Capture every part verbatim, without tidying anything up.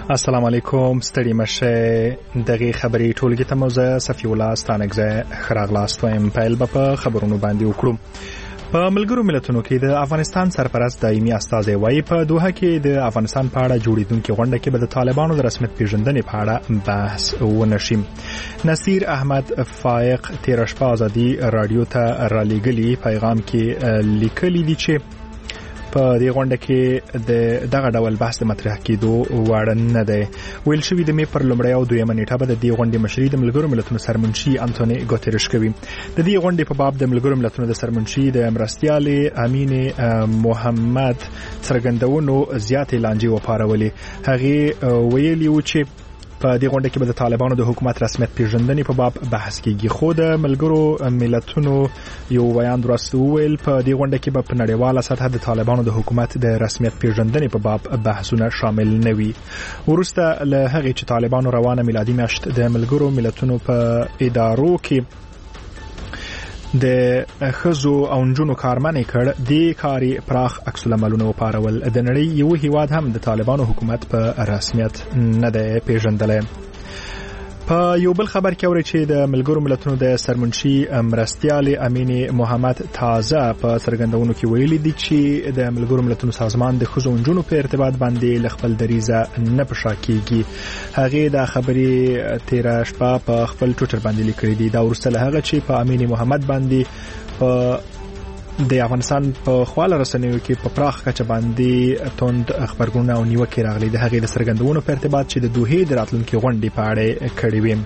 السلام علیکم ستړي مشه دغه خبري ټولګي ته موزه صفی الله ستانګزه خراغلاست وایم پیل په خبرونو باندې وکړو. په ملګرو ملتونو کې د افغانستان سرپرست دایمي استازی وایي په دوحه کې د افغانستان په اړه جوړیدونکو غونډه کې به د طالبانو د رسمیت پیژندنې په اړه بحث ونشي. نصیر احمد فائق تیر شپه ازادي رادیو ته را لېږلي پیغام کې لیکلي دي چې په دې غونډه کې د دغه ډول بحث د مطرح کېدو وړ نه دی. ویل شوي د مې پر لومړۍ او دویمه نیټه به د دې غونډې مشري د ملګرو ملتونو سرمنشي انټونی ګوتریش کوي. د دې غونډې په باب د ملګرو ملتونو د سرمنشي د مرستیالې امین محمد څرګندونو زیاتې لانجې وپارولې. هغه ویلي و چې په دې غونډه کې به د طالبانو د حکومت رسمیت پیژندنې په باب بحث کیږي. خو د ملګرو ملتونو یو بیان درسته ویل په دې غونډه کې به په نړیواله سطح د طالبانو د حکومت د رسمیت پیژندنې په باب بحثونه شامل نه وي. وروسته له هغې چې طالبانو روانه میلادي میاشت د ملګرو ملتونو په ادارو کې د خزو او نجونو کارمنې کړ، د کاري پراخ عکس العملونه وپارول. د نړۍ یو هیواد هم د طالبانو حکومت په رسمیت نه دی پیژندلی. په یو بل خبر کې اوري چې د ملګرو ملتونو د سرمنشي مرستیالې امین محمد تازه په څرګندونو کې ویلي دي چې د ملګرو ملتونو سازمان د خزو نجونو په ارتباط باندې ل خپل دریزه نه پشا کیږي. هغه د خبري تیر شپه په خپل ټویټر باندې لیکلي دي. دا ورسته له هغه چې په امین محمد باندې په د افغانستان په خواله رسنیو کې په پراخ کچه باندې توند خبرګونونه او نیوکې راغلي. د هغې د څرګندونو په ارتباط چې د دوحې د راتلونکي غونډې په اړه کړې وې.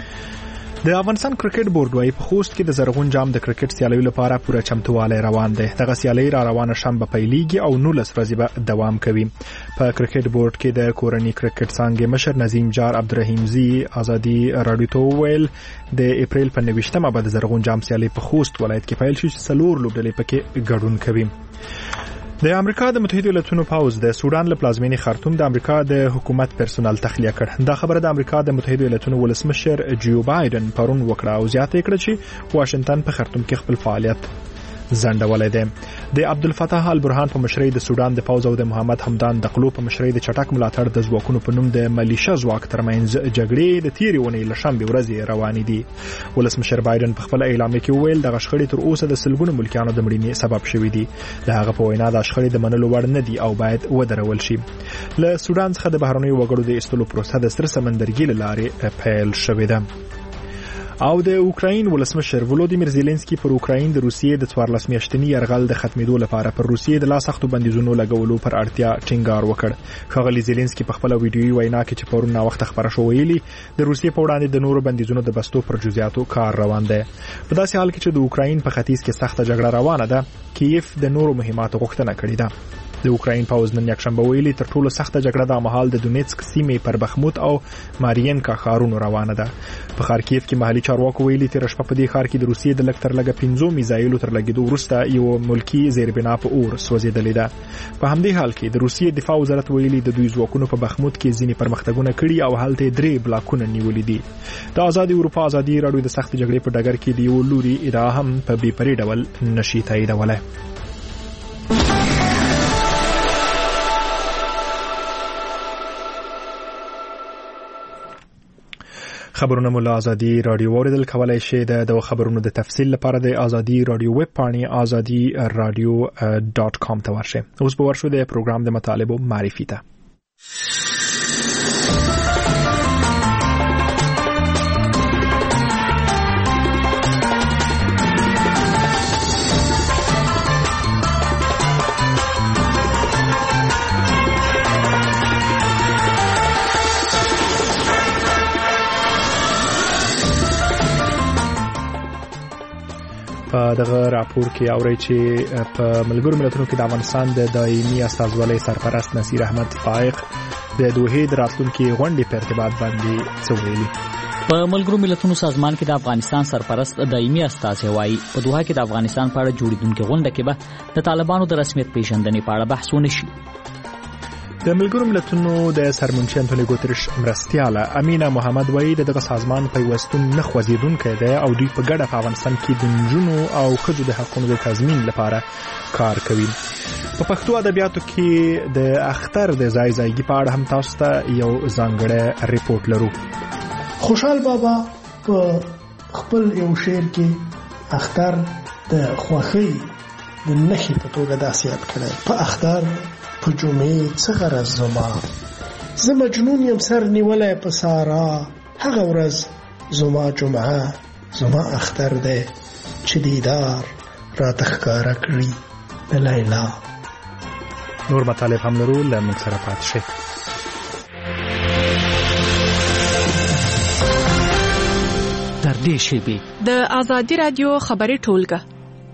د افغانستان کرکټ بورډ وايي په خوست کې د زرغون جام د کرکټ سیالیو لپاره پوره چمتووالی روان دی. دغه سیالي را روانه شنبه پیلېږي او نولس ورځې به دوام کوي. په کرکټ بورډ کې د کورنۍ کرکټ څانګې مشر نظیم جار عبدالرحیمزي ازادي رادیو ته وویل د اپریل په نویشتمه به د زرغون جام سیالي په خوست ولایت کې پیل شي چې څلور لوبډلې پکې ګډون کوي. د امریکا د متحده ایالاتونو پوځ د سودان له پلازمینې خرطوم د امریکا د حکومت پرسونل تخلیه کړ. دا خبره د امریکا د متحده ایالاتونو ولسمشر جو بایدن پرون وکړه او زیاته کړه چې واشنگټن په خرطوم کې خپل فعالیت زنډولای دی. د عبدالفتاح البرهان په مشرۍ د سودان د پوځ او د محمد حمدان دقلو په مشرۍ د چټک ملاتړ د ځواکونو په نوم د ملیشه ځواک ترمنځ جګړې د تیرې ونې له شنبې ورځې روانې دي. ولسمشر بایدن په خپل اعلامیه کې وویل دغه شخړې تر اوسه د سلګونو ملکیانو د مړینې سبب شوي دي. د هغه په وینا دا شخړې د منلو وړ نه دي او باید ودرول شي. له سودان څخه د بهرنیو وګړو د ایستلو پروسه د سره سمندرګي له لارې پیل شوې ده. او د اوکراین ولسمشر ولودیمیر زيلنسکي پر اوکراین د روسیې د څوارلس میاشتني یرغل د ختمېدو لپاره پر روسیې د لا سختو بندیزونو لګولو پر اړتیا ټینګار وکړ. ښاغلي زيلنسکي په خپل ویډیوي وینا کې چې پرون وخت خبره شو ویلي د روسیې په وړاندې د نورو بندیزونو د بستو پر جزئیاتو کار روان دی. په داسې حال کې چې د اوکراین په ختیځ کې سخته جګړه روانه ده، کیف د نورو مهماتو غوښتنه کړې ده. د اوکراین پوځ نن یکشنبه ویلي تر ټولو سخته جګړه د مهال د دونیتسک سیمې پر بخموت او مارینکا ښارونو روانه ده. په خارکیف کې محلي چارواکو ویلي تیر شپه په دې ښار کې د روسیې د لږ تر لږه پنځو میزایلو تر لګېدو وروسته یو ملکی زیربنا په اور سوځېدلې ده. په همدې حال کې د روسیې دفاع وزارت ویلي د دوی ځواکونو په بخموت کې ځینې پرمختګونه کړي او هلته درې بلاکونه نیولي دي. د آزادي اروپا ازادي راډیو د سخت جګړې په ډګر کې د یو لوري ادعا هم په بې پرې ډول نشي تاییدولی. خبرونه مو له ازادي رادیو اوریدل کولای شئ. د خبرونو د تفصیل لپاره د ازادي رادیو ویب پاڼې ازادي رادیو ډاٹ کام ته ورشئ. اوس به ورشو د پروګرام د مطالبو معرفي ته. په دغه راپور کې اوري چې په ملګرو ملتونو کې د افغانستان د دایمي استازولۍ سرپرست نصیر احمد فائق د دوحې د راتلونکي غونډې په ارتباط باندې څه ویلي. په ملګرو ملتونو سازمان کې د افغانستان سرپرست دایمي استازی وایي په دوحه کې د افغانستان په اړه جوړیدونکې غونډه کې به د طالبانو د رسمیت پیژندنې په اړه بحث ونشي. د ملګرو ملتونو د سرمنشي انټونیو ګوتریش مرستیاله امینه محمد وایي دغه سازمان پیوستون نه خوځېدونکی دی او دوی په ګډه په افغانستان کې د نجونو او ښځو د حقونو د تضمین لپاره کار کوي. په پښتو ادبیاتو کې د اختر د ځای ځایګي په اړه هم تاسو ته یو ځانګړی ریپورت لرو. خوشحال بابا په خپل یو شعر کې اختر د خوښۍ د نښې په توګه داسې یاد کړی: په اختر په جمعې څه غرض زما، زه مجنون یم سر نیولی په سارا، هغه ورځ زما جمعه زما اختر دی چې دیدار راته ښکاره کړي د لیلا. نور مطالب هم لرو، له موږ سره پاتې شئ. تر دې شیبې د آزادي رادیو خبري ټولګه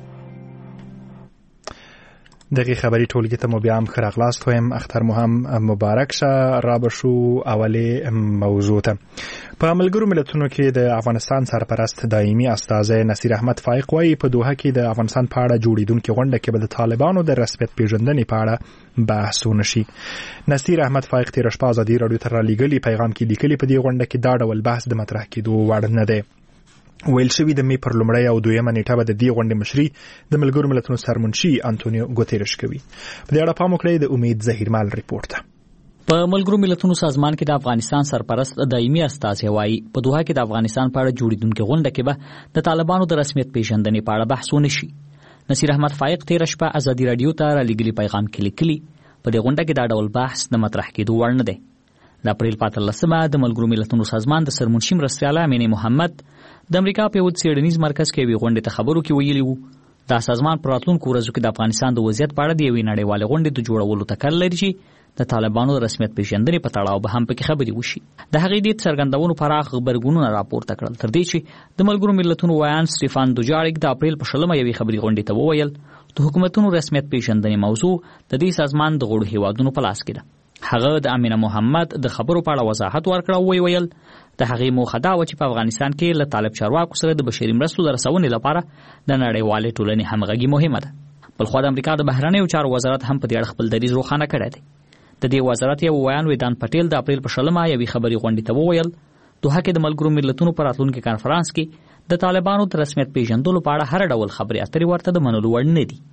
دغه خبري ټولګي ته مو بیا هم ښه راغلاست وایم. اختر مو هم مبارک شه. را به شو اولې موضوع ته. په ملګرو ملتونو کې د افغانستان سرپرست دایمي استازی نصیر احمد فائق وایي په دوحه کې د افغانستان په اړه جوړیدونکې غونډه کې به د طالبانو د رسمیت پیژندنې په اړه بحث ونشي. نصیر احمد فائق تېره شپه ازادي راډیو ته رالیږلي پیغام کې لیکلي په دې غونډه کې دا ډول بحث د مطرح کېدو وړ نه دی. ویل شوي د مې پر لومړۍ او دویمه نیټه به د دې غونډې مشري د ملګرو ملتونو سرمنشي انټونیو ګوتریش کوي. په دې اړه پام وکړئ د امید ظهیرمال ریپورت ته. په ملګرو ملتونو سازمان کې د افغانستان سرپرست دایمي استازی وایي په دوحه کې د افغانستان په اړه جوړیدونکې غونډه کې به د طالبانو د رسمیت پیژندنې په اړه بحث ونشي. نصیر احمد فائق تېره شپه ازادي راډیو ته رالیږلي پیغام کې لیکلي په دې غونډه کې دا ډول بحث د مطرح کېدو وړ نه دی. د اپریل په اتلسمه د ملګرو ملتونو سازمان د سرمنشي مرستیاله امینه محمد د امریکا په یو څېړنیز مرکز کې یوې غونډې ته خبرو کې ویلي وو دا سازمان په راتلونکو ورځو کې د افغانستان د وضعیت په اړه د یوې نړیوالې غونډې د جوړولو تکل لري چې د طالبانو د رسمیت پیژندنې په تړاو به هم پکې خبرې وشي. د هغې دې څرګندونو پراخ غبرګونونه راپورته کړل تر دې چې د ملګرو ملتونو ویان سټیفان دوجاریک د اپریل په شلمه یوې خبري غونډې ته وویل د حکومتونو رسمیت پیژندنې موضوع د دې سازمان د غړو هیوادونو په لاس کې ده. هغه د امینه محمد د خبرو په اړه وضاحت ورکړ او ویل د هغې موخه دا و چې په افغانستان کې له طالب چارواکو سره د بشري مرستو د رسونې لپاره د نړیوالې ټولنې همغږي مهمه ده. بلخوا د امریکا د بهرنیو چارو وزارت هم په دې اړه خپل دریځ روښانه کړی دی. د دې وزارت یو ویان ویدان پټیل د اپریل په شلمه یوې خبري غونډې ته وویل دوحه کې د ملګرو ملتونو په راتلونکي کانفرنس کې د طالبانو د رسمیت پیژندلو په اړه هر ډول خبرې اترې ورته د منلو وړ نه دي.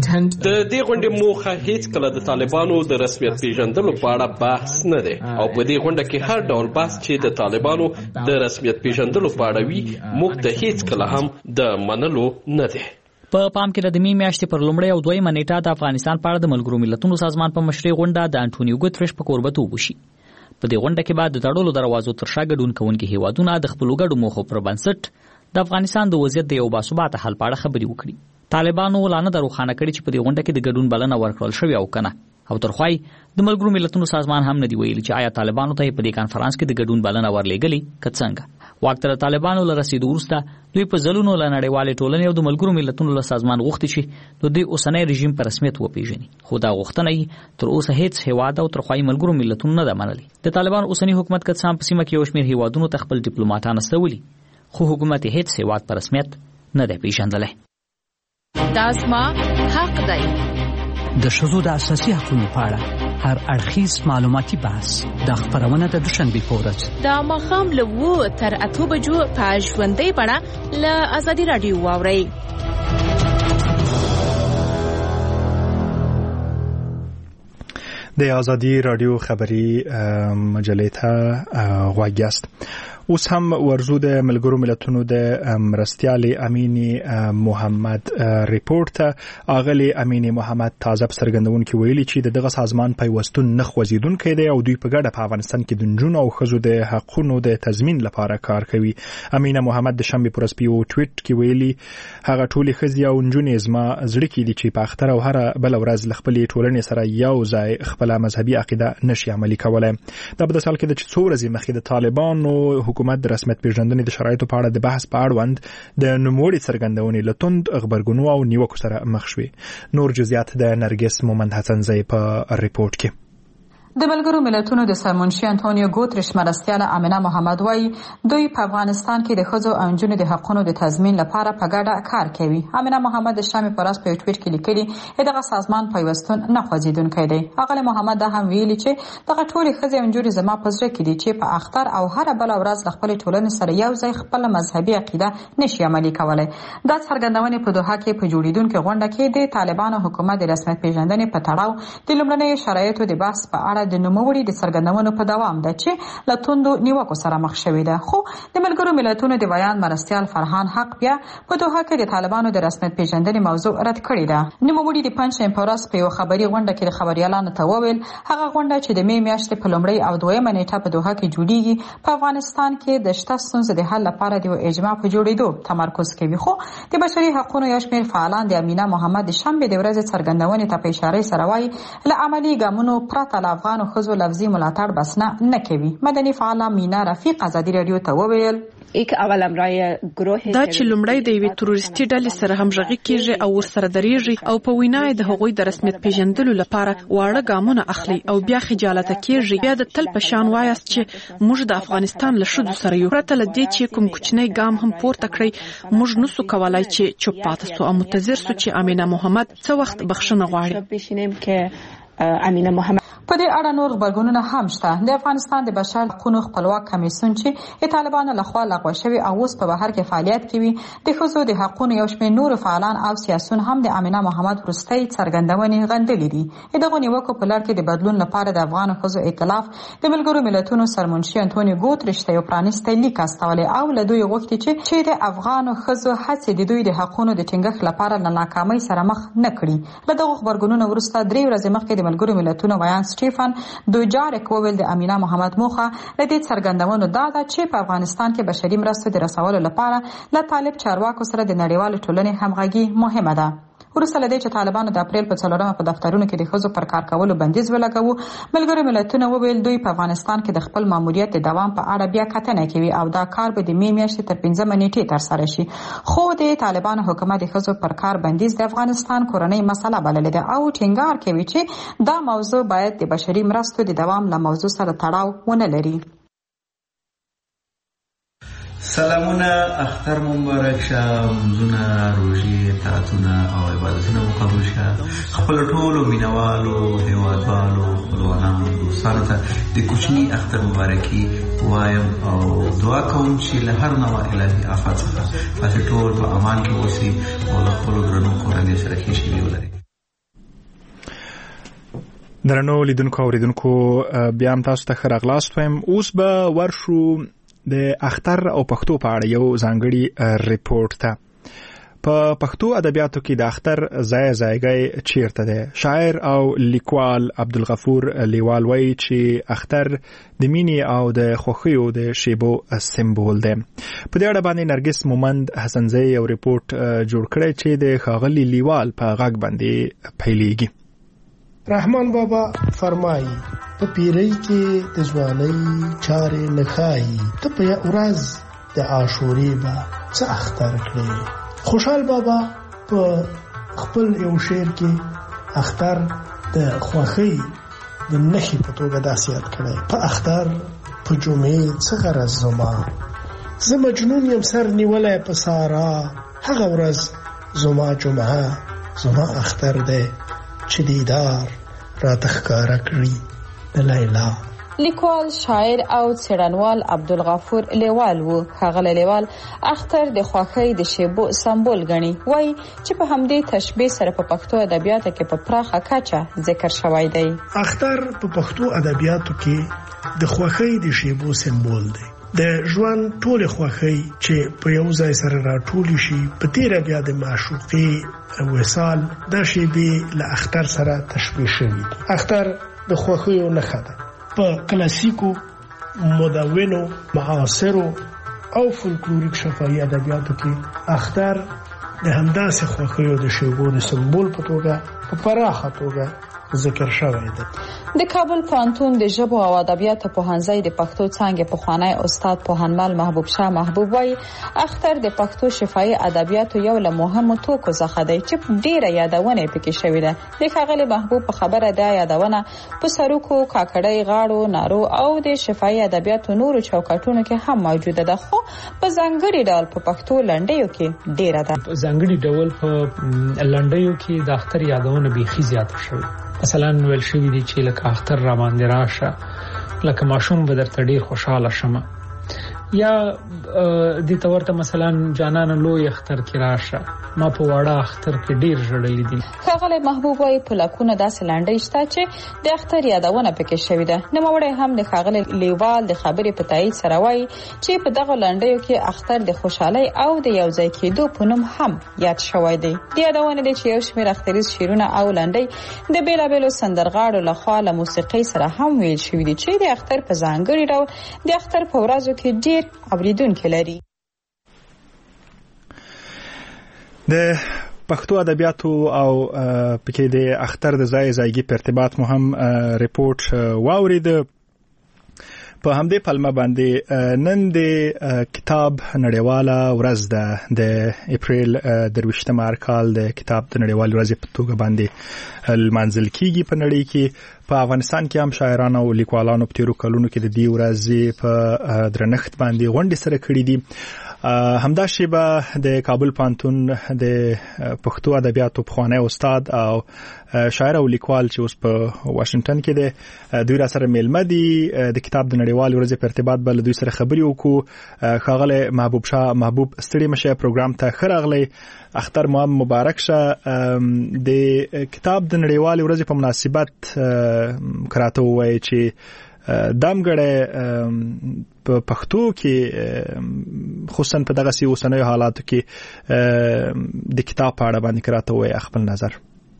د دې غونډې موخه هیڅ کله د طالبانو د رسمیت پیژندلو په اړه بحث نه دی او په دې غونډه کې هر ډول بحث چې د طالبانو د رسمیت پیژندلو په اړه وي موږ ته هیڅ کله هم د منلو نه دی. په پام کې د مې میاشتې پر لومړۍ او دویمه نیټه د افغانستان په اړه د ملګرو ملتونو سازمان په مشرۍ غونډه د انټونیو ګوتریش په کوربتوب وشي. په دې غونډه کې بعد د تړلو دروازو تر شا ګډون کوونکي هیوادونه د خپلو ګډو موخو پر بنسټ د افغانستان د وضعیت د یو باثباته حل په اړه خبرې وکړي. طالبانو لا نه ده روښانه کړې چې په دې غونډه کې د ګډون بلنه ورکړل شوې او کنه او ترخوای د ملګرو ملتونو سازمان هم نه دی ویلي چې آیا طالبانو ته په دې کانفرنس کې د ګډون بلنه ورلېږلې که څنګه. واک تر طالبانو له رسیدو وروسته دوی په ځلونو له نړیوالې ټولنې او د ملګرو ملتونو له سازمان غوښتي چې د دوی اوسنی رژیم په رسمیت وپیژني خو دا غوښتنه یې تر اوسه هیڅ هیواد او ترخوای ملګرو ملتونو نه ده منلې. د طالبانو اوسنی حکومت که څه هم په سیمه کې یو شمېر هیوادونو ته خپل ډیپلوماټان استولي خو حکومت هیڅ هیواد په رسمیت نه دی پیژندلی. دا زما حق دی. د ښځو د اساسي حقوقو په اړه هر اړخیز معلوماتي بحث د خبرونه د دوشنبې په ورځ د ماښام له اوو تر اتو بجو په ژوندۍ بڼه له ازادي راډیو واورئ. د ازادي راډیو خبري مجلې ته غوږ یاست. اوس هم ورزو د ملګرو ملتونو د مرستیالې امینه محمد ریپورت اغلی امینه محمد تازه څرګندونکو ویلي چې دغه سازمان پیوستون نه خوځیدونکی دی او دوی په ګډه په افغانستان کې د نجونو او ښځو د حقوقو د تضمین لپاره کار کوي. امینه محمد د شنبه پر سپیو ټویټ کې ویلي هغه ټولې ښځې او نجونې زما زړه کې دي چې په اختر او هر بل ورځ خپلې ټولنې سره یو ځای خپل مذهبي عقیده نشي عملي کولای. دا په داسې حال کې چې څو ورځې مخکې د طالبانو حکومت د رسمیت پیژندنې د شرایطو په اړه د بحث په اړوند د نوموړي څرګندونې له توند غبرګونو او نیوکو سره مخ شوې. نور جزئیات د نرګس مومند حسنزی په ریپورت کې. د ملګرو ملتونو د سرمنشي انټونیو ګوتریش مرستیال امینه محمد وایي دوی په افغانستان کې د ښځو او نجونو د حقونو د تضمین لپاره په ګډه کار کوي. امینه محمد د شامي پراس په ټویټ کې لیکلي دغه سازمان پیوستون نه خوځیدونکی دی. هغه محمد دا هم ویلي چې دغه ټولې ښځې او نجونې زما په زړه کې دي چې په اختر او هر بل ورځ له خپل ټولنې سره یو ځای خپل مذهبي عقیده نشي عملي کولای. دا څرګندونې په دوحه کې په جوړیدونکو غونډه کې د طالبانو حکومت د رسمیت پیژندنې په تړاو د لومړنیو شرایطو د بحث په اړه د نوموړي د څرګندونو په دوام ده چې له توندو نیوکو سره مخ شوې ده. خو د ملګرو ملتونو د بیان مرستیال فرهان حق بیا په دوحه کې د طالبانو د رسمیت پیژندنې موضوع رد کړې ده. نوموړي د پنځشنبې په ورځ په یو خبري غونډه کې د خبريالانو ته وویل هغه غونډه چې د می میاشتې په لومړۍ او دویمه نیټه په دوحه کې جوړیږي په افغانستان کې د شته ستونزو د حل لپاره د اجماع په جوړېدو تمرکز کوي. خو د بشري حقوقو یو شمېر فعالان د امینه محمد د شنبې د ورځې څرګندونې ته په اشاره سره وایي له عملي ګامونو پرته له افغان ښځو لفظي ملاتړ بس نه نه کوي. مدني فعاله مینا رفیق ازادي رادیو ته وویل دا چې لومړی د یوې تروریستي ډلې سره همغږي کیږي او ورسره درېږي او په وینا د هغوی د رسمیت پیژندلو لپاره واړه ګامونه اخلي او بیا خجالت کیږي. بیا د تل په شان وایاست چې موږ د افغانستان له شذو سره یو پرته له دې چې کوم کوچنی ګام هم پورته کړی موږ نسو کولای چې چوپ پاتې سو او منتظر سو چې امینه محمد څه وخت بخښنه غواړي. امینه محمد په دې اړه نور خبرګونونه هم شته. د افغانستان د بشر حقوقو خپلواک کمیسیون چې د طالبانو لخوا لغوه شوی او اوس په بهر کې فعالیت کوي د ښځو د حقوقو یو شمېر نور فعالان او سیاسيون هم د امینه محمد وروستۍ څرګندونې غندلې دي. دغه نیوکو په لړ کې د بدلون لپاره د افغان ښځو ائتلاف د ملګرو ملتونو سرمنشي انټونیو ګوتریش ته یو پرانیستی لیک استولی او له دوی غوښتي چې چې د افغان ښځو هڅې د دوی د حقوقو د ټینګښت لپاره له ناکامۍ سره مخ نه کړي. له دغه خبرګونونو وروسته درې ورځې مخکې د ملګرو ملتونو ویان سټیفن دوجارک وویل د امینه محمد موخه د دې څرګندونو دا ده چې په افغانستان کې بشري مرستو د رسولو لپاره له طالب چارواکو سره د نړیوال ټولنې همغږي مهمه ده. وروسته له دې چې طالبانو د اپریل په څلورمه په دفترونو کې د ښځو پر کار کولو بندیز ولګاوه ملګرو ملتونو وویل دوی په افغانستان کې د خپل ماموریت د دوام په اړه بیا کتنه کوي او دا کار به د می میاشتې تر پنځمه نیټې ترسره شي. خو د طالبانو حکومت د ښځو پر کار بندیز د افغانستان کورنۍ مسله بللې ده او ټینګار کوي چې دا موضوع باید د بشري مرستو د دوام له موضوع سره تړاو ونه لري. سلامونه، اختر مبارک شه، منځونه، روژې، طاعتونه او عبادتونه مو قبول شه. خپل ټولو مینوالو، هیوادوالو، خپلوانانو، دوستانو ته د کوچني اختر مبارکي وایم او دعا کوم چې له هر نوع الهي آفات څخه تاسو ټول په امان کې اوسئ او له خپلو درنو کورنۍ سره ښې شېبې ولرئ. درنو لیدونکو او اوریدونکو بیا هم تاسو ته ښه راغلاست وایم. اوس به ورشو د اختر او پښتو په اړه یو ځانګړي ریپورت ته. په پښتو ادبیاتو کې د اختر ځای ځایګی چیرته دی؟ شاعر او لیکوال عبدالغفور لیوال وایي چې اختر د مینې او د خوښیو د شیبو سمبول دی. په دې اړه باندې نرګس مومند حسنزی یو ریپورت جوړ کړی چې د ښاغلي لیوال په غږ باندې پیلېږي. رحمان بابا فرمایي په پیری کې د ځوانۍ چارې نخایي ته په ورځ د عاشورې به څه اختر کړې. خوشحال بابا په خپل یو شعر کې اختر د خوښۍ د نښې په توګه داسې یاد کړی. په اختر په جمعې څه غرض زما زه مجنون یم سر نیولی په سارا هغه ورځ زما جمعه زما اختر دی چې دیدار راته ښکاره کړي د لیلا. لیکوال، شاعر او څېړنوال عبدالغفور لیوال و. ښاغلی لیوال اختر د خوښۍ د شیبو سمبول ګڼي. وایي چې په همدې تشبیه سره په پښتو ادبیاتو کې په پراخه کچه ذکر شوی دی. اختر په پښتو ادبیاتو کې د خوښۍ د شیبو سمبول دی. د ژوند ټول خوښۍ چې په یو ځای سره راټول شي په تیر بیا د معشوقې وصال د شیبې له اختر سره تشبیه شوی. اختر د خوښیو نښه ده. په کلاسیکو، مدونو، معاصرو او فولکلوریک شفاهي ادبیاتو کې اختر د همداسې خوښیو د شیبو د سمبول په توګه په پراخه توګه ذکر شوی دی. د کابل پوهنتون د ژبو او ادبیاتو پوهنځي د پښتو څانګې پخوانی استاد پوهنمل محبوب شاه محبوب وایي اختر د پښتو شفاهي ادبیاتو یو له مهمو توکو څخه دی چې ډیره یادونه پکې شوې ده. د ښاغلي محبوب په خبره ده یادونه په سرکو، کاکړۍ، غاړو، نارو او د شفاهي ادبیاتو نورو چوکاټونو کې هم موجوده ده، خو په ځانګړي ډول په پښتو لنډیو کې ډیره ده. په ځانګړي ډول په لنډیو کې د اختر یادونه بیخي زیاته شوې. مثلا ویل شوی دی چې لکه اختر را باندې راشه، لکه ماشوم به درته ډیر خوشاله شمه، یا د تورته مثلا جانان لوی اختر کې راشه، ما په واړه اختر کې ډیر ژړلې دي. ښاغلی محبوب وايي په لکونه داسې لنډۍ شته چې د اختر یادونه پکې شوې ده. نوموړی هم د ښاغلي لیوال د خبرې په تایید سره وايي چې په دغه لنډیو کې اختر د خوشحالۍ او د یوځای کېدو په نوم هم یاد شوی دی. د یادونه دی چې یو شمېر اختریز شعرونه او لنډۍ د بیلابیلو سندرغاړو لخوا له موسیقۍ سره هم ویل شوي دي چې د اختر په ځانګړي ډول د اختر په ورځو کې ډیر اوریدونکي لري. د پښتو ادبیاتو او پکې د اختر د ځای ځایګي په ارتباط مو هم ریپورت واورید. په همدې پلمه باندې نن د کتاب نړیواله ورځ ده. د اپریل درویشتم هر کال د کتاب د نړیوالې ورځې په توګه باندې لمانځل کیږي په نړۍ کې. په افغانستان کې هم شاعران او لیکوالانو په تیرو کلونو کې د دې ورځې په درنښت باندې غونډې سره کړې دي. همدا شیبه د کابل پوهنتون د پښتو ادبیاتو پخوانی استاد او شاعر او لیکوال چې اوس په واشنگټن کې دی، دوی را سره میلمه دي. د کتاب د نړیوالې ورځې په ارتباط به له دوی سره خبرې وکړو. ښاغلی محبوب شاه محبوب ستړي مشه پروګرام ته ښه راغلی. اختر مو هم مبارک شه. د کتاب د نړیوالې ورځې په مناسبت کراته وایي چې دامګړی په پښتو کې خصوصا په دغه سی اوسنیو حالاتو کې د کتاب په اړه باندې کراته وایي خپل نظر.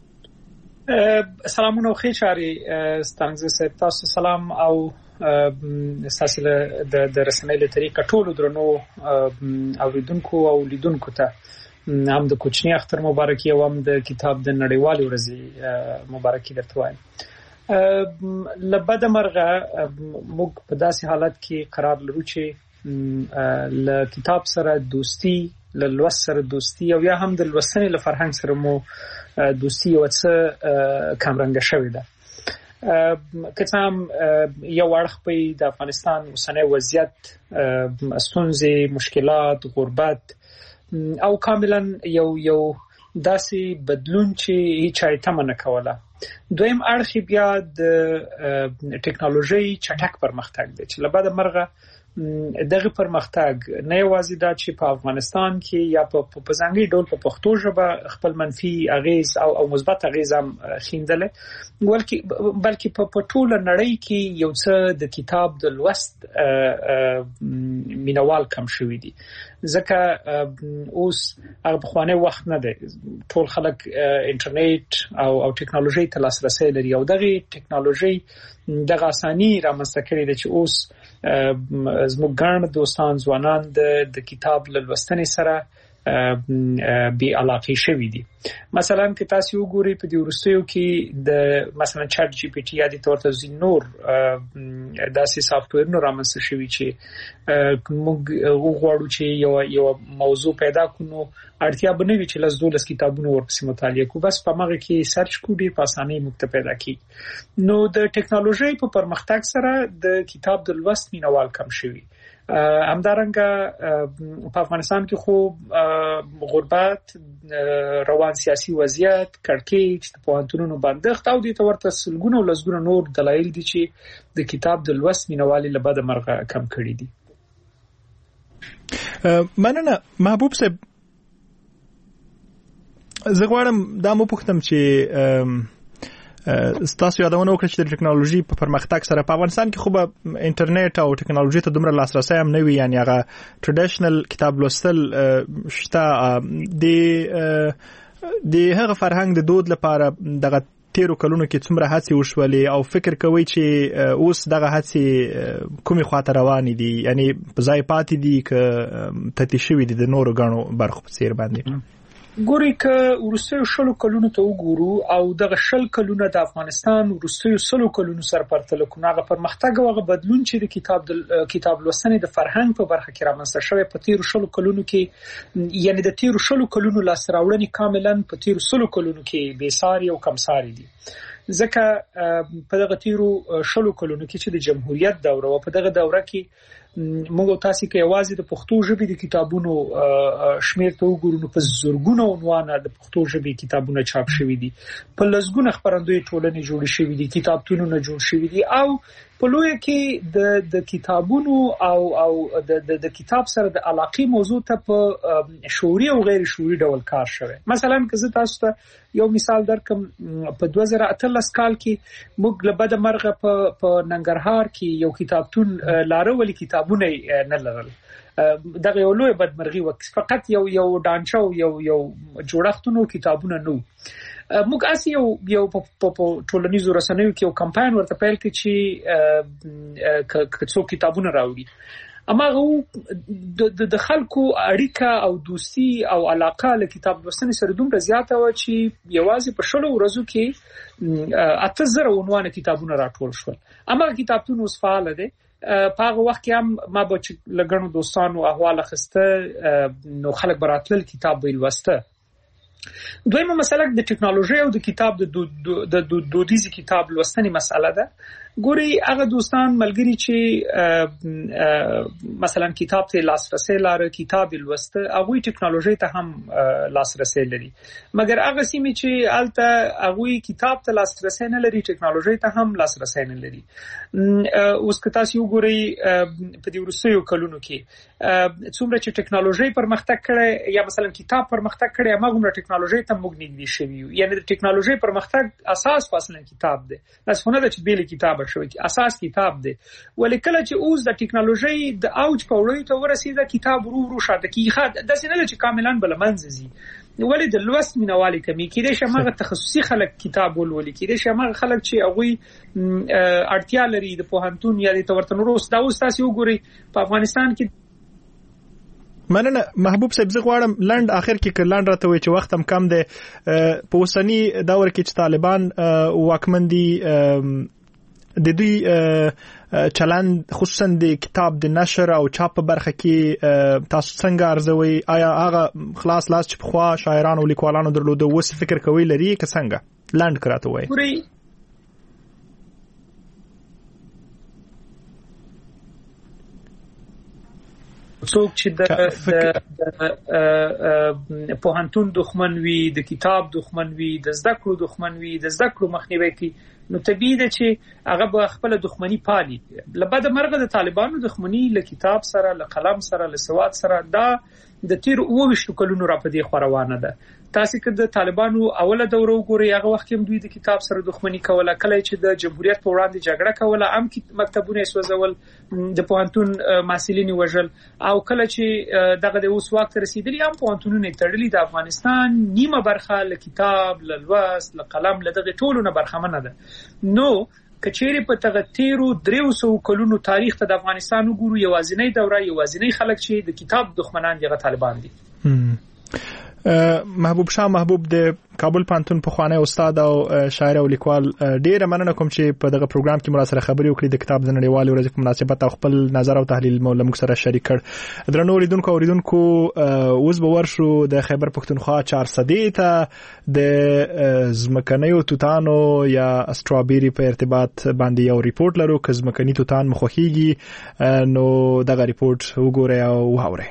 سلامونه خو شاري ستانګز صاحب، تاسو سلام او تاسو د د رسنۍ له طریقه ټول درنو اوریدونکو او لیدونکو ته هم د کوچنی اختر مبارکي او هم د کتاب د نړیوالې ورځې مبارکي درته وایم. لبد مرغه موږ په داسې حالت کې قرار لرو چې ل کتاب سره دوستی، ل لوست سره دوستی او یا هم د لوستنې له فرهنګ سره مو دوستی او څه کمرنګ شوی ده. که څه هم یو اړخ په د افغانستان اوسنی وضعیت، ستونزې، مشکلات، غربت او کاملا یو یو داسې بدلون چې هیڅ چا تمه نه کوله. دویم اړخ بیا د ټکنالوژي چټک پرمختګ دی چې لبد مرغه دغه پرمختګ نه یوازې دا چې په افغانستان کې یا په ځانګړي ډول په پښتو ژبه خپل منفي اغیز او او مثبت اغیز هم خیندل، بلکې په ټوله نړۍ کې یو څه د کتاب د لوست مینوال کم شوی دي. ځکه اوس هغه بخوانه وخت نه دی، ټول خلک انټرنیټ او او ټکنالوژي ته لاسرسي لري او دغه ټکنالوژي دغه اساني رامنځته کړې ده چې اوس زموږ ګڼ دوستان ځوانان د د کتاب له لوستنې سره بي علاقه شوي دي. مثلا که تاسو وګورئ په دې ورستیو کې د مثلا چات جی پی ټي یا د تورته زینور داسې سافټویر نو رامنځته شوي چې موږ وغواړو چې یو یو موضوع پیدا کړو، اړتیا به نه وي چې لس دولس کتابونه ورپسې مطالعه کوو، بس په هغه کې سرچ کوو ډېر په اسانۍ موږ ته پیدا کیږي. نو د ټکنالوژي په پرمختګ سره د کتاب د لوست مینوال کم شوي. همدارنګه په افغانستان کې خو غربت، روان سیاسي وضعیت، کړکېچ، د پوهنتونونو بندښت او د تورته سلګونو لسګونو نور دلایل دي چې د کتاب د لوست مینوالي له بده مرغه کم کړي دي. مننه محبوب صاحب. زه غواړم دا مو پوښتم چې ستاسو یادونه وکړه چې د ټکنالوژي په پرمختګ سره په افغانستان کې خو به انټرنیټ او ټکنالوژي ته دومره لاسرسي هم نه وي، یعنی هغه ټریډیشنل کتاب لوستل شته. د د هغه فرهنګ د دود لپاره دغه تیرو کلونو کې څومره هڅې وشولې او فکر کوي چې اوس دغه هڅې کومې خواته روانې دي، یعنی په ځای پاتې دي که تتی شوي دي د نورو ګڼو برخو په څیر باندې؟ ګوري ک ورسته شلو کلونو ته وګورو او دغه شل کلونه د افغانستان ورسته شلو کلونو سره پرتله کو هغه پرمختګ او هغه بدلون چې د کتاب د کتاب لوستنې د فرهنګ په برخه کې رامنځته شوی په تیر شلو کلونو کې یعنی د تیر شلو کلونو لاس راوړنې کاملا په تیر شلو کلونو کې بیساري او کمساري دي ځکه په دغه تیرو شلو کلونو کې چې د جمهوریت دوره او په دغه دوره کې موږ تاسو کې आवाज د پښتو ژبې د کتابونو شمیر ته وګورو نو په زورګونو عنوان د پښتو ژبې کتابونه چاپ شوي دي په لږګونه خبرندوی ټولنې جوړې شوي دي کتابتونونه جوړ شوي دي او په لوی کې د د کتابونو او او د د کتاب سره د علاقې موضوع ته په شعوري او غیر شعوري ډول کار شوی مثلا که زه تاسو ته یو مثال درکم په دوه زره اتلس کال کې موږ له بده مرغه په په ننګرهار کې یو کتابتون لاره ولې کتابونه نه لرل دغه یو لوی بدمرغي وکړ فقط یو یو دانچو یو یو جوړښتونو کتابونه نو موږ اسی یو یو په ټولنیزو رسنیو کې یو کمپاین ورته پیل کړ چې ک څو کتابونه راوړي اما غو د خلکو اړیکه او دوستي او علاقه له کتاب لوستنې سره دومره زیاته و چې یوازې په شلو ورځو کې اته زره عنوان کتابونه راټول شول اما کتابتون اوس فعال دي په هغه وخت کې هم ما به لګڼو دوستانو احوال اخیسته نو خلک براتل کتاب به لوسته دویمه مسله د ټکنالوژي او د کتاب د د دودیزي کتاب لوستنې مسله ده ګوري هغه دوستان ملګری چې مثلا کتاب ته لاسرسي لري کتاب لوسته هغه ټکنالوژي ته هم لاسرسي لري مګر هغه سیمه چې الته هغه کتاب ته لاسرسي نه لري ټکنالوژي ته هم لاسرسي نه لري اوس که تاسو وګورئ په دې ورسېو کلونو کې څومره چې ټکنالوژي پرمختګ کړي یا مثلا کتاب پرمختګ کړي هغه موږ ټکنالوژي ته موږ نږدې شوي یعنی د ټکنالوژي پرمختګ اساس اصلا کتاب دی تاسو نه د چې بیل کتاب شوی اساس کتاب دی ولې کله چې اوس د ټکنالوژي د اوج په وړاندې ته ورسېده کتاب ورو ورو شاته کیږي د سینې چې کاملا بل منځزي ولې د لوست مینوالي کمی کېدې شمه تخصصي خلک کتاب ولولي کېدې شمه خلک چې هغه اړتیا لري د پوهنتون یا د تورتن روس دا اوس تاسو وګورئ په افغانستان کې مننه محبوب صاحب زه غواړم لند اخر کې کلاند راته وي چې وخت هم کم دی په اوسنی دور کې چې طالبان واکمن دي د دوی چلند خصوصا د کتاب د نشر او چاپ په برخه کې تاسو څنګه ارزوي آیا هغه خلاص لاس چې په خوا شاعرانو او لیکوالانو درلوده وس فکر کوي لري که څنګه لند کراته وي څوک چې د پوهنتون دښمن وي د کتاب دښمن وي د زده کړو دښمن وي د زده کړو مخنیوي کوي نو طبيعي ده چې هغه به خپل دښمنی پالي لبد مرغه د طالبانو دښمنی له کتاب سره له قلم سره له سواد سره دا د تیر اووه کلونو را پدې خوروانه ده تاسو که د طالبانو اوله دوره وګورئ هغه وخت هم دوی د کتاب سره دښمنی کوله کله چې د جمهوریت په وړاندې جګړه کوله هم مکتبونه سوځول د پوهنتون محصلین وژل او کله چې دغه د اوس وخت رسیدلی هم پوهنتونونه تړلي د افغانستان نیمه برخه له کتاب له لوست له قلم له دغه ټولو نه برخمنه ده نو کچېری په تغه تیرو دریو سو کلونو تاریخ ته د افغانستان وګورو یوازینی دوره یوازینی خلک چې د کتاب دښمنان دي طالبان دي محبوب شاه محبوب د کابل پانتون په خوانه استاد او شاعر او لیکوال ډیره مننه کوم چې په دغه پروګرام کې مراسله خبري وکړي د کتاب د نړیوالې ورځې په مناسبت او خپل نظر او تحلیل مو لمک سره شریک کړ درنو لیدونکو اوریدونکو اوس به ورشو د خیبر پښتونخوا چهار صدې ته د زمکنیو توتانو یا استرابيري په ارتباط باندې یو ریپورت لرو که زمکني توتان مخوخيږي نو دغه ریپورت وګورئ او واورئ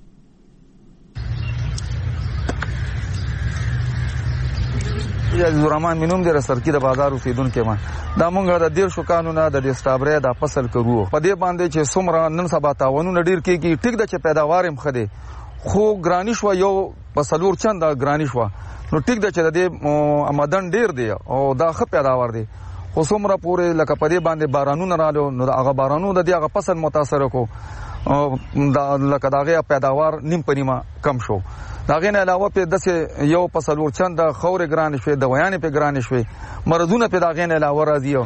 یا زورمان مینوم د سرکی د بازار اوسیدونکو ما دا مونږه د ډیر شو قانونا د استابره د فصل کرو په دې باندې چې څومره نن سبا تاونونه ډیر کیږي ټیک د چې پیداوار هم خده خو ګرانی شو یو پسلور چند ګرانی شو نو ټیک د چې د آمدن ډیر دی او دا ښه پیداوار دی خو څومره پورې لکه په دې باندې بارانونه رالو نو هغه بارانونه د دې هغه فصل متاثر کو دا لکه داغه پیداوار نیم پنیمه کم شو داغه نه علاوه په دسه یو پسلور چند خور ګران شوی د ویان په ګران شوی مرزونه په داغه نه علاوه راځي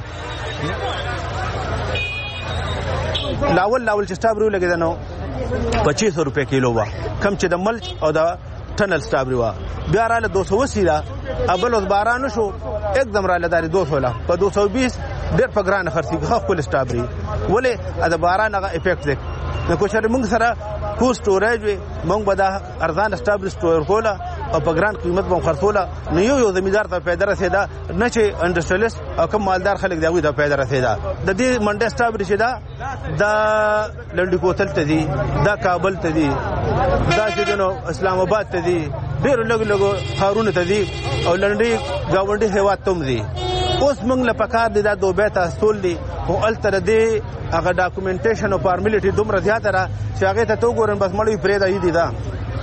لاول لاول چې سټابرو لګیدنو پچیس سو روپے کیلو وا کم چې د ملچ او د ټنل سټابري وا بیا رااله دو سو اسی را ابل اوس باران شو एकदम رااله داري دو سو لا په دو سو بیس ډېر په ګران خرڅي خپل سټابري ولې دا باران هغه افیکټ دی نو کو چې موږ سره کو سټوریج وي موږ به دا ارزان سټابري سټور کوله او په ګران قیمت به خرڅوله نو یو یو زمیندار ته پیدا رسیدا نه چې انډستریالیست او کوم مالدار خلک دی دا پیدا رسیدا د دې منډه سټابري چې دا د لنډي کوتل ته دي دا کابل ته دي دا چې نو اسلام آباد ته دي ډېر لږ لږ خارونه ته دي او لنډي گاونډي هیواد ته دي اوس موږ له پکار دي دا دوبه ته استول دي او التر دي هغه ډاکومنټیشن او فارمیلیټي دومره زیاته را چې هغه ته تو ګورن بس مړی پرې دی دي دا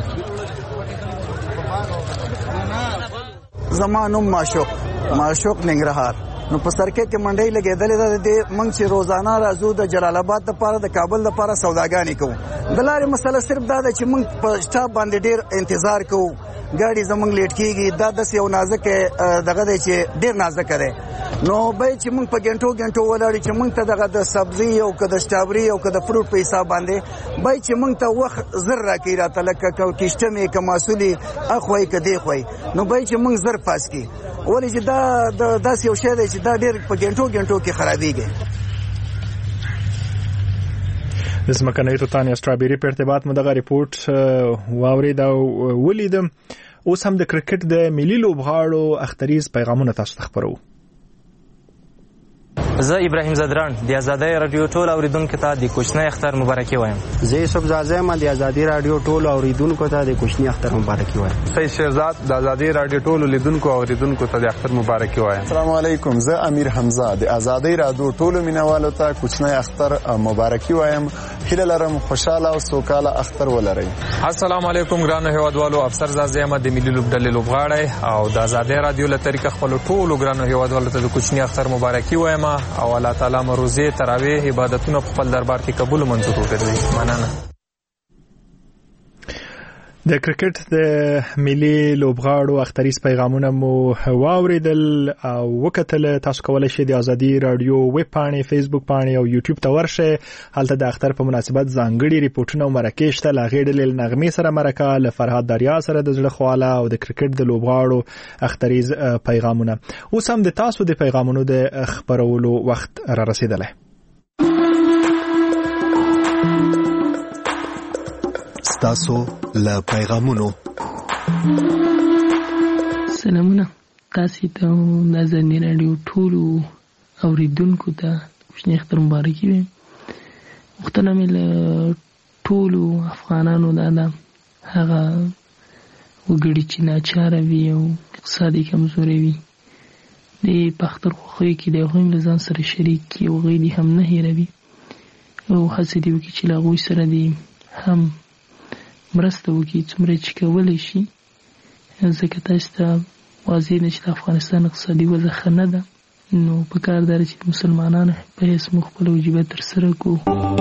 زمانم معشوق معشوق ننګرهار نو په سرکې کې منډي لګېدلې ده د موږ چې روزانه راځو د جلال آباد لپاره د کابل لپاره سوداګانې کوو د لارې مسله صرف دا ده چې موږ په سټاپ باندې ډېر انتظار کوو ګاډي زموږ لیټ کېږي دا داسې یو نازک دغه دی چې ډېر نازک دی نو به چې موږ په ګنټو ګنټو ولاړ چې موږ ته دغه د سبزي او که د سټابري او که د فروټ په حساب باندې به چې موږ ته وخت زر راکوي راته لکه کشته مې که محصولي اخوی که دی خوی نو به چې موږ زر پاس کړي ولې چې دا داسې یو شی دی چې دا ډېر په ګنټو ګنټو کې خرابېږي د ځمکنۍ توتان یا سټرابیري په ارتباط مو دغه ریپورټ واورید او ولیدم اوس هم د کرکټ د ملي لوبغاړو اختریز پیغامونه تاسو ته خبرو زه ابراهیم زدران د آزادۍ رادیو ټول اوریدونکو ته د کوچنی اختر مبارکي وایم. زه یوسف زازم د آزادۍ رادیو ټول اوریدونکو ته د کوچنی اختر مبارکي وایم. سید شهزاد د آزادۍ رادیو ټول لیدونکو او اوریدونکو ته د اختر مبارکي وایم. السلام علیکم، زه امیر حمزه د آزادۍ رادیو ټول مینوالو ته کوچنی اختر مبارکي وایم. هیله لرم خوشاله او سوکاله اختر ولرئ. السلام علیکم ګرانو هیوادوالو، افسر زازم د ملي لوبډلې لوبغاړی او د آزادۍ رادیو له طریقه خپل ټول ګرانو هیوادوالو ته د کوچنی اختر مبارکي وایم او الله تعالی مروزه تراویح عبادتونه په خپل دربار کې قبول او منظور وګرځي. مننه. د کرکټ د ملي لوبغاړو اختریز پیغامونه مو واوریدل او وکتل. تاسو کولای شئ د آزادۍ رادیو ویب پاڼې، فیسبوک پاڼې او یوټیوب ته ورشئ. هلته د اختر په مناسبت ځانګړي ریپورتونه او مرکې شته. له هغې ډلې نغمې سره مرکه، له فرهاد دریا سره د زړه خواله او د کرکټ د لوبغاړو اختریز پیغامونه. اوس هم د تاسو د پیغامونو د خبرولو وخت را رسیدلی. تاسو له پیغامونو سلامونه تاسو ته د آزادۍ رادیو ټول اوریدونکو ته کوچنی اختر مبارکي وایم. وختونه مې له ټولو افغانانو دا ده هغه وګړي چې ناچاره وي او اقتصادي کمزوري وي د په اختر خوښیو کې د هغوی له ځان سره شریک کړي او هغوی دې هم نه هېروي او هڅې دې وکړي چې له هغوی سره دې هم مرسته وکړي څومره چې کولی شي، ځکه تاسو ته واضح ده چې د افغانستان اقتصادي وضع ښه نه ده. نو په کار ده چې مسلمانانو په حیث موږ خپله وجیبه ترسره کړو.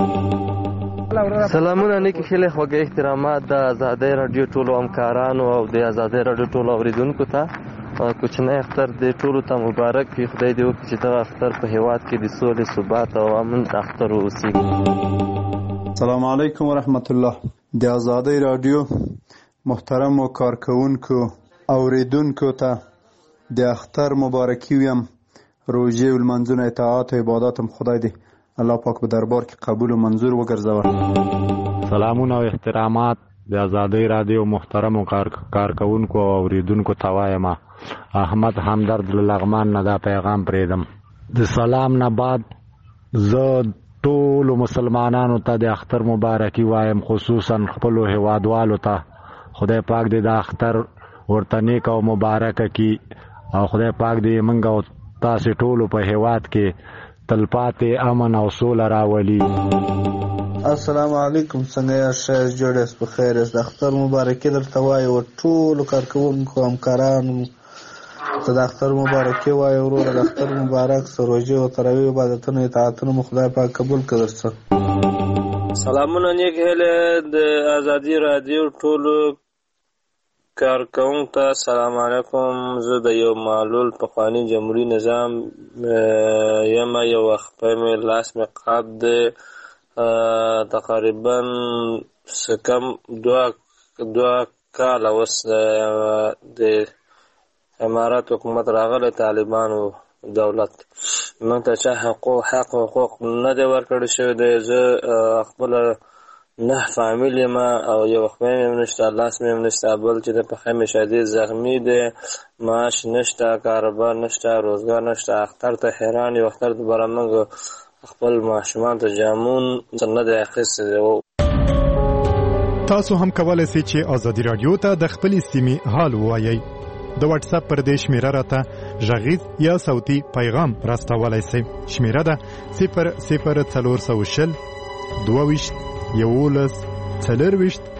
سلامونه، نیکې ښې خوږې احترامات د آزادۍ رادیو ټولو همکارانو او د آزادۍ رادیو ټولو اوریدونکو ته کوچنی اختر دې ټولو ته مبارک وي. خدای دې وکړي چې دغه اختر په هیواد کې د سولې، ثبات او امن اختر واوسي. السلام علیکم ورحمت الله. د آزادۍ رادیو محترمو کارکونکو اوریدونکو ته د اختر مبارکي ویم. روژې او لمانځونه اطاعت او عبادت هم خدای دې الله پاک په دربار کې قبول او منظور وګرځوي. سلامونه او احترامات د آزادۍ رادیو محترمو کارکونکو او اوریدونکو ته وایم. احمد همدرد له لغمان نه دا پیغام پرېږدم. د سلام نه بعد زه ټولو مسلمانانو ته د اختر مبارکي وایم، خصوصا خپلو هیوادوالو ته. خدای پاک دې د اختر ورته نیک او مبارکه کړي او خدای پاک دې موږ او تاسې ټولو په هیواد کې تلپاتې امن او سوله راولي. السلام علیکم، څنګه یاست؟ ښه جوړ په خیر یاست؟ د اختر مبارکي درته وایم ټولو کارکوونکو همکارانو ته د اختر مبارکي وایم. وروره د اختر مبارک سه. روژې او تراویح عبادتونه اطاعتونه مو خدای پاک قبول کړي درڅه. سلامونه، نیک هیله د آزادۍ رادیو ټولو کارکوونکو ته سلام علیکم. زه د یو معلول پخواني جمهوري نظام یم. یو وخت په مې لاس مې قاب دی، تقریبا څه کم دوه دوه کال اوس د امارات حکومت راغلی طالبانو دولت موږ ته چا حقوق حق حقوق نه دی ورکړی شوی دی. زه خپله نه فامیل یم او یو خپل مې نشته، لاس مې نشته، بل چې د پښې مې شدید زخمی دی، معاش نشته، کاروبار نشته، روزګار نشته. اختر ته حیران یو. اختر ته بره موږ خپل ماشومان ته جامون نه دی اخیستی دی. تاسو هم کولای شئ چې ازادي رادیو ته د خپلې سیمې حال ووایئ. د واتس اپ پر دې شمیره راته غږیز یا صوتي پیغام راستولای شئ. شمیره ده صفر صفر څلور سوه شل دوه ویشت یولس څلور ویشت